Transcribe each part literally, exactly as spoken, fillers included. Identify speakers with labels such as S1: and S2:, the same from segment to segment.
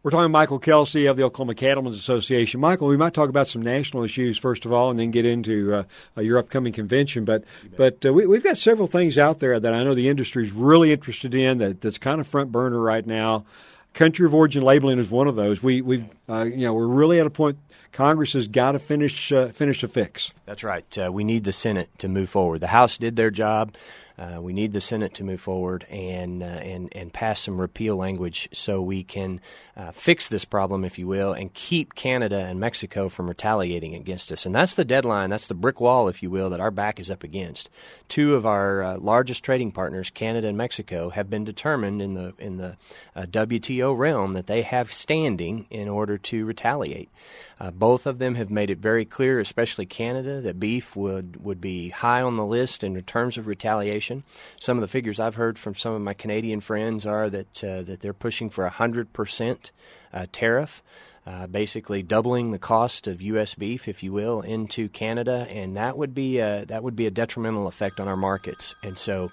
S1: We're talking to Michael Kelsey of the Oklahoma Cattlemen's Association. Michael, we might talk about some national issues first of all, and then get into uh, uh, your upcoming convention. But but uh, we, we've got several things out there that I know the industry is really interested in. That that's kind of front burner right now. Country of origin labeling is one of those. We we uh, you know we're really at a point. Congress has got to finish uh, finish a fix.
S2: That's right. Uh, we need the Senate to move forward. The House did their job. Uh, we need the Senate to move forward and uh, and and pass some repeal language so we can uh, fix this problem, if you will, and keep Canada and Mexico from retaliating against us. And that's the deadline. That's the brick wall, if you will, that our back is up against. Two of our uh, largest trading partners, Canada and Mexico, have been determined in the in the uh, W T O realm that they have standing in order to retaliate. Uh, both of them have made it very clear, especially Canada, that beef would, would be high on the list in terms of retaliation. Some of the figures I've heard from some of my Canadian friends are that uh, that they're pushing for a one hundred percent uh, tariff, uh, basically doubling the cost of U S beef, if you will, into Canada, and that would be a, that would be a detrimental effect on our markets. And so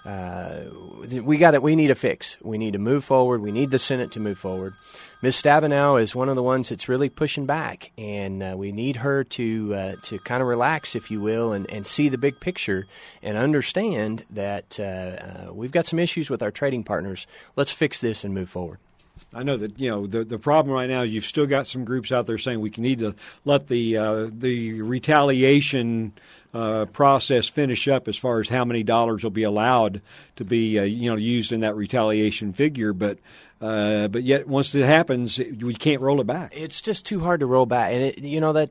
S2: uh, we got it. We need a fix. We need to move forward. We need the Senate to move forward. Miz Stabenow is one of the ones that's really pushing back, and uh, we need her to uh, to kind of relax, if you will, and, and see the big picture and understand that uh, uh, we've got some issues with our trading partners. Let's fix this and move forward.
S1: I know that you know the the problem right now. You've still got some groups out there saying we need to let the uh, the retaliation uh, process finish up as far as how many dollars will be allowed to be uh, you know used in that retaliation figure, but. Uh, but yet, once it happens, it, we can't roll it back.
S2: It's just too hard to roll back, and it, you know that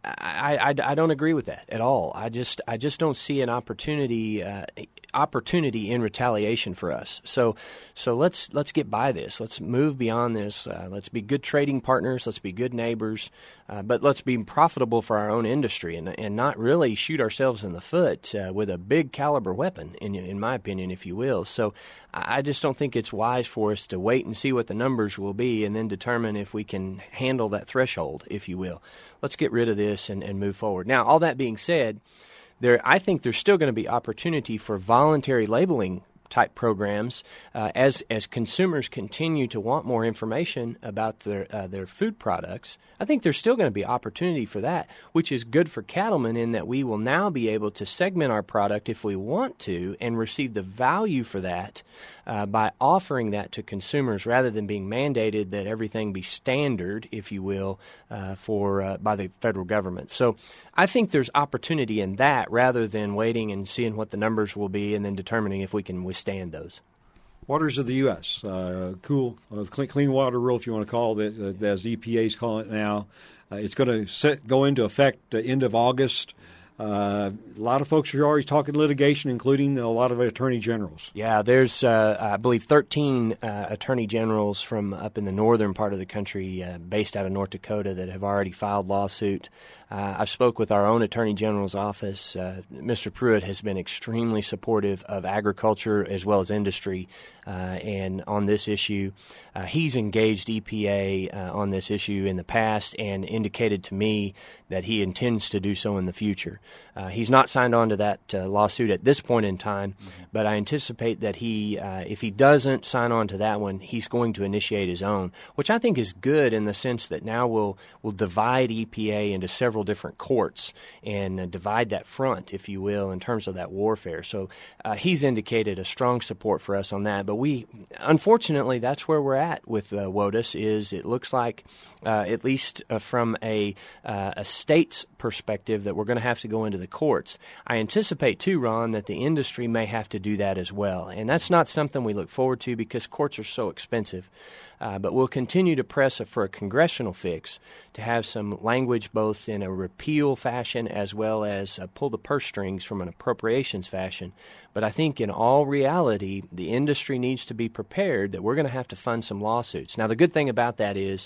S2: I, I, I don't agree with that at all. I just I just don't see an opportunity uh, opportunity in retaliation for us. So so let's let's get by this. Let's move beyond this. Uh, let's be good trading partners. Let's be good neighbors. Uh, but let's be profitable for our own industry and and not really shoot ourselves in the foot uh, with a big caliber weapon, in in my opinion, if you will. So I just don't think it's wise for us to wait and see what the numbers will be and then determine if we can handle that threshold, if you will. Let's get rid of this and, and move forward. Now, all that being said, there I think there's still going to be opportunity for voluntary labeling type programs uh, as as consumers continue to want more information about their uh, their food products. I think there's still going to be opportunity for that, which is good for cattlemen in that we will now be able to segment our product if we want to and receive the value for that uh, by offering that to consumers rather than being mandated that everything be standard, if you will, uh, for uh, by the federal government. So I think there's opportunity in that rather than waiting and seeing what the numbers will be and then determining if we can withstand those.
S1: Waters of the U S, uh, cool, uh, clean, clean water rule, if you want to call it, uh, as the E P A is calling it now. Uh, it's going to go into effect uh, end of August. Uh, a lot of folks are already talking litigation, including a lot of attorney generals.
S2: Yeah, there's, uh, I believe, thirteen uh, attorney generals from up in the northern part of the country, uh, based out of North Dakota, that have already filed lawsuit. Uh, I spoke with our own Attorney General's office. Uh, Mister Pruitt has been extremely supportive of agriculture as well as industry, uh, and on this issue, uh, he's engaged E P A uh, on this issue in the past and indicated to me that he intends to do so in the future. Uh, he's not signed on to that uh, lawsuit at this point in time, mm-hmm. but I anticipate that he, uh, if he doesn't sign on to that one, he's going to initiate his own, which I think is good in the sense that now we'll we'll divide E P A into several different courts and uh, divide that front, if you will, in terms of that warfare. So uh, he's indicated a strong support for us on that. But we, unfortunately, that's where we're at with uh, WOTUS. Is it looks like, uh, at least uh, from a uh, a state's perspective, that we're going to have to go into the courts. I anticipate too, Ron, that the industry may have to do that as well, and that's not something we look forward to because courts are so expensive. Uh, but we'll continue to press for a congressional fix to have some language both in a repeal fashion as well as uh, pull the purse strings from an appropriations fashion. But I think in all reality, the industry needs to be prepared that we're going to have to fund some lawsuits. Now, the good thing about that is,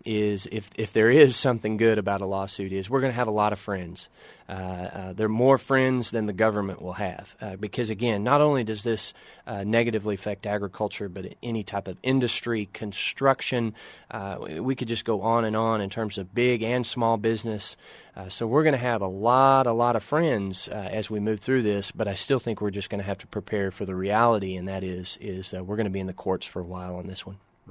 S2: is if if there is something good about a lawsuit, is we're going to have a lot of friends. Uh, uh, they're more friends than the government will have. Uh, because, again, not only does this uh, negatively affect agriculture, but any type of industry, construction, uh, we could just go on and on in terms of big and small business. Uh, so we're going to have a lot, a lot of friends uh, as we move through this, but I still think we're just going to have to prepare for the reality, and that is, is uh, we're going to be in the courts for a while on this one.
S1: Right.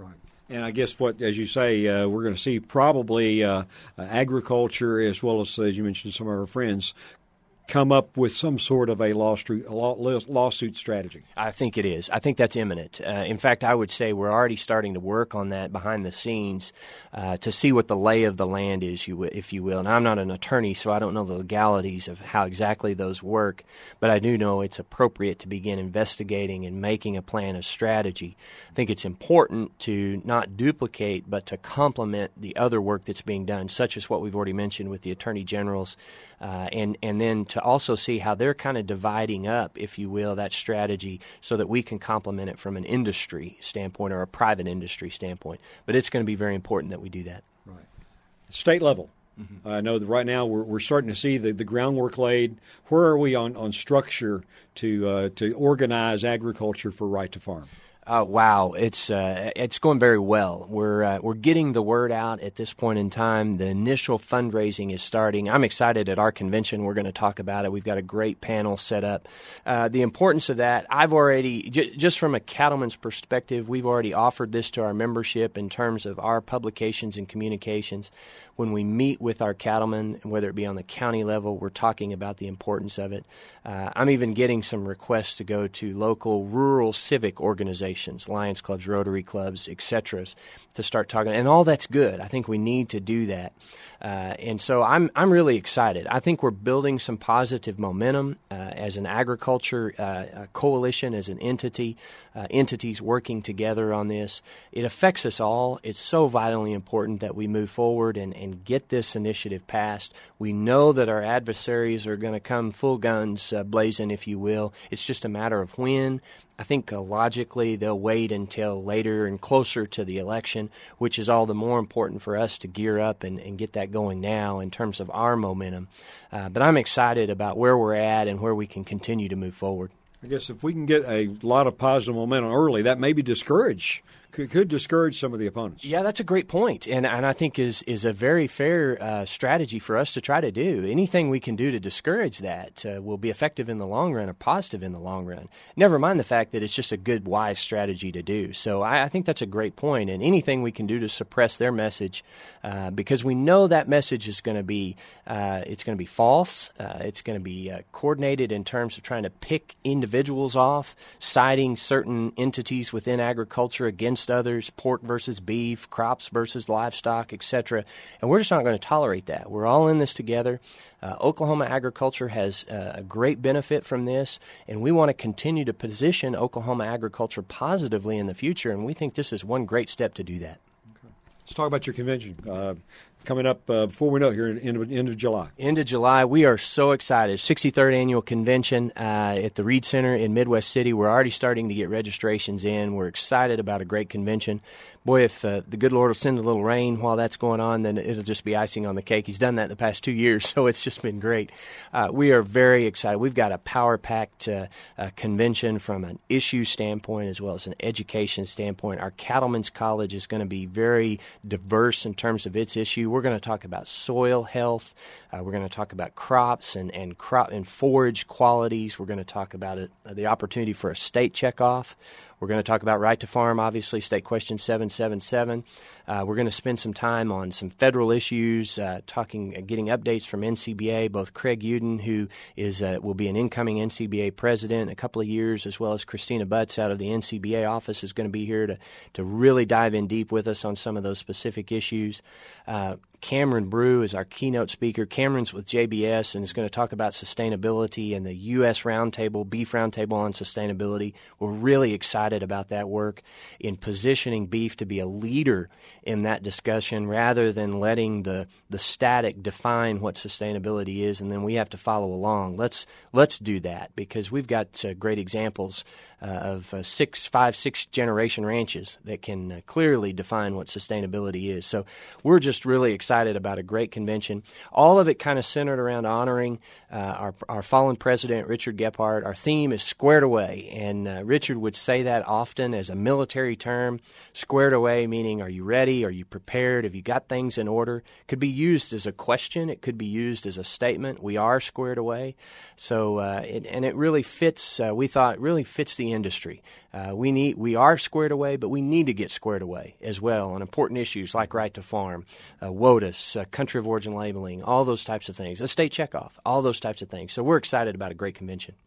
S1: And I guess what, as you say, uh, we're going to see probably uh, agriculture as well as, as you mentioned, some of our friends come up with some sort of a lawsuit, lawsuit strategy.
S2: I think it is. I think that's imminent. Uh, in fact, I would say we're already starting to work on that behind the scenes uh, to see what the lay of the land is, you, if you will. And I'm not an attorney, so I don't know the legalities of how exactly those work, but I do know it's appropriate to begin investigating and making a plan of strategy. I think it's important to not duplicate, but to complement the other work that's being done, such as what we've already mentioned with the attorney generals, uh, and, and then to to also see how they're kind of dividing up, if you will, that strategy so that we can complement it from an industry standpoint or a private industry standpoint. But it's going to be very important that we do that.
S1: Right. State level. Mm-hmm. I know that right now we're, we're starting to see the, the groundwork laid. Where are we on, on structure to uh, to organize agriculture for Right to Farm?
S2: Uh, wow, it's uh, it's going very well. We're uh, we're getting the word out at this point in time. The initial fundraising is starting. I'm excited at our convention. We're going to talk about it. We've got a great panel set up. Uh, the importance of that, I've already, j- just from a cattleman's perspective, we've already offered this to our membership in terms of our publications and communications. When we meet with our cattlemen, whether it be on the county level, we're talking about the importance of it. Uh, I'm even getting some requests to go to local rural civic organizations, Lions clubs, Rotary clubs, et cetera, to start talking. And all that's good. I think we need to do that. Uh, and so I'm I'm really excited. I think we're building some positive momentum uh, as an agriculture uh, a coalition, as an entity, uh, entities working together on this. It affects us all. It's so vitally important that we move forward and, and get this initiative passed. We know that our adversaries are going to come full guns uh, blazing, if you will. It's just a matter of when. I think uh, logically they'll wait until later and closer to the election, which is all the more important for us to gear up and, and get that going now in terms of our momentum. Uh, but I'm excited about where we're at and where we can continue to move forward.
S1: I guess if we can get a lot of positive momentum early, that may be discourage. Could, could discourage some of the opponents.
S2: Yeah, that's a great point, and and I think is is a very fair uh, strategy for us to try to do. Anything we can do to discourage that uh, will be effective in the long run or positive in the long run. Never mind the fact that it's just a good, wise strategy to do. So I, I think that's a great point, and anything we can do to suppress their message, uh, because we know that message is going to be uh, it's going to be false. Uh, it's going to be uh, coordinated in terms of trying to pick individuals off, citing certain entities within agriculture against others, pork versus beef, crops versus livestock, et cetera. And we're just not going to tolerate that. We're all in this together. Uh, Oklahoma agriculture has uh, a great benefit from this, and we want to continue to position Oklahoma agriculture positively in the future, and we think this is one great step to do that.
S1: Okay. Let's talk about your convention. Uh, coming up uh, before we know it here in end of, end of July.
S2: End of July. We are so excited. sixty-third Annual Convention uh, at the Reed Center in Midwest City. We're already starting to get registrations in. We're excited about a great convention. Boy, if uh, the good Lord will send a little rain while that's going on, then it'll just be icing on the cake. He's done that the past two years, so it's just been great. Uh, we are very excited. We've got a power-packed uh, uh, convention from an issue standpoint as well as an education standpoint. Our Cattlemen's College is going to be very diverse in terms of its issue. We're going to talk about soil health. Uh, we're going to talk about crops and, and crop and forage qualities. We're going to talk about it, uh, the opportunity for a state checkoff. We're going to talk about Right to Farm, obviously, State Question seven seven seven. Uh, we're going to spend some time on some federal issues, uh, talking, uh, getting updates from N C B A, both Craig Uden, who is uh, will be an incoming N C B A president in a couple of years, as well as Christina Butts out of the N C B A office is going to be here to, to really dive in deep with us on some of those specific issues. Uh, Cameron Brew is our keynote speaker. Cameron's with J B S and is going to talk about sustainability and the U S Roundtable, Beef Roundtable on sustainability. We're really excited about that work in positioning beef to be a leader in that discussion rather than letting the, the static define what sustainability is and then we have to follow along. Let's let's do that because we've got uh, great examples uh, of uh, six, five, six generation ranches that can uh, clearly define what sustainability is. So we're just really excited excited about a great convention. All of it kind of centered around honoring uh, our, our fallen president, Richard Gephardt. Our theme is squared away, and uh, Richard would say that often as a military term. Squared away meaning, are you ready? Are you prepared? Have you got things in order? Could be used as a question. It could be used as a statement. We are squared away. So, uh, it, and it really fits, uh, we thought, really fits the industry. Uh, we need, we are squared away, but we need to get squared away as well on important issues like right to farm, uh, WOTUS, uh, country of origin labeling, all those types of things, estate checkoff, all those types of things. So we're excited about a great convention.